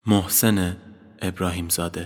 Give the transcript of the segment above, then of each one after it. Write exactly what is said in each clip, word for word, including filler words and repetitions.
محسن ابراهیم زاده.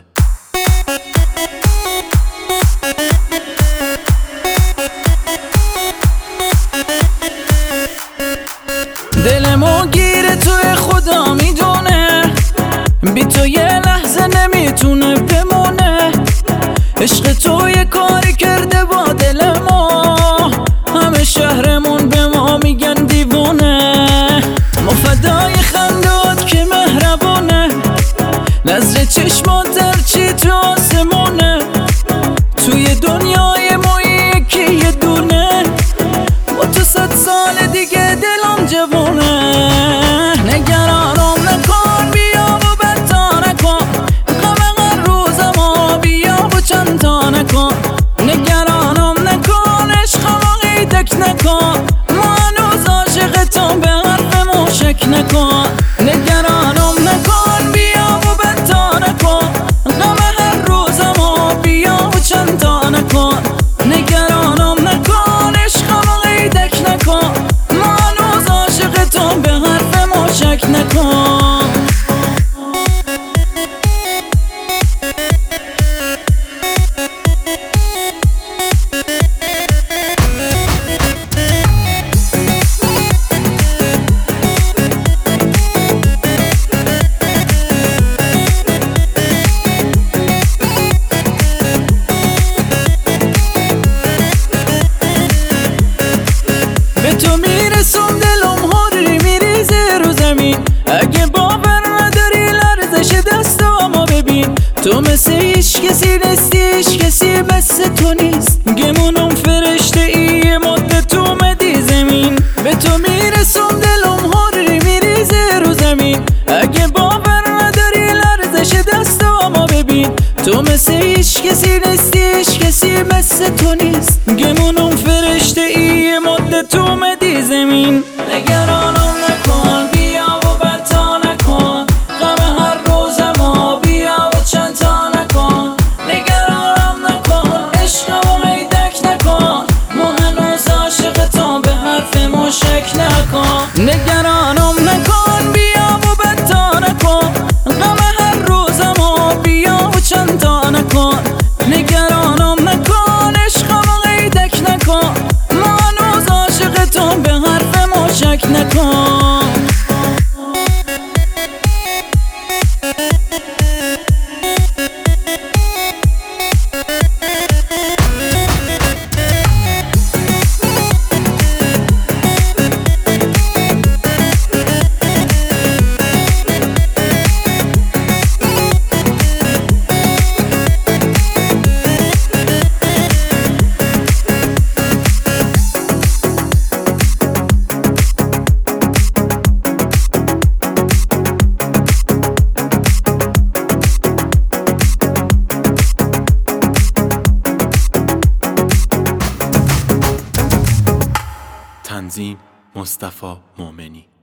دلمو گیره توی خدا میدونه، بی تو یه لحظه نمیتونه بمونه. عشق تو یه کاری کرده با دل ما، همه شهرمون به ما میگن دیوونه. ما فدای خندات که مهربونه، نظر چشمات هرچی تو آسمونه. توی دنیای ما یکی یه دونه، با تو صد سال دیگه دلم جوونه. نگرانم نکن، بیا و بدتا نکن، غم هر روزمو بیا و چند تا نکن. نگرانم نکن، عشقمو قیدک نکن، ما هنوز عاشقتم به حرفمو شک نکن. نگرانم نکن، بیا و بدتا نکن، غم هر روزمو بیا و چند تا نکن. نگرانم نکن، عشقمو قیدک نکن، ما هنوز عاشقتم به حرفمو شک نکن. تو میرسم دلم هاری میریزه رو زمین، اگه باور نداری لرزش دستامو ببین. تو مثل هیچ کسی نیستی، هیچ کسی مثل تو نیست. گمونم فرشته ای مدت تو اومدی زمین. به تو میرسم دلم هاری میریزه رو زمین، اگه باور نداری لرزش دستامو ببین. تو مثل هیچ کسی نیستی، هیچ کسی مثل تو نیست. گمونم فرشته ای مدت تو اومدی زمین. نگرانم نکن، بیا و بدتا نکن، غم هر روزمو بیا و چند تا نکن. نگرانم نکن، عشقمو قیدک نکن، ما هنوز عاشقتم به حرفمو شک نکن. نگرانم نکن، بیا و بدتا نکن، غم هر روزمو بیا و چند تا نکن. نگرانم نکن، عشقمو قیدک نکن، ما هنوز عاشقتم به حرفمو شک نکن. تنظیم مصطفی مومنی.